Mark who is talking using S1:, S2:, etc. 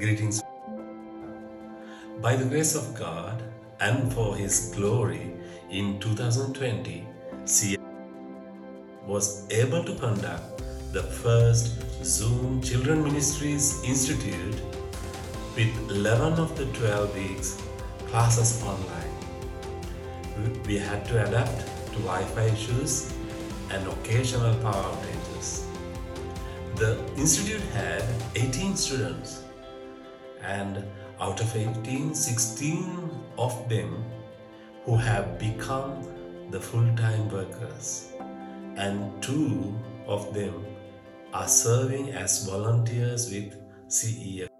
S1: Greetings. By the grace of God and for His glory, in 2020, CI was able to conduct the first Zoom Children Ministries Institute with 11 of the 12 weeks classes online. We had to adapt to Wi-Fi issues and occasional power outages. The institute had 18 students, and out of 18, 16 of them who have become the full-time workers, and 2 of them are serving as volunteers with CEF.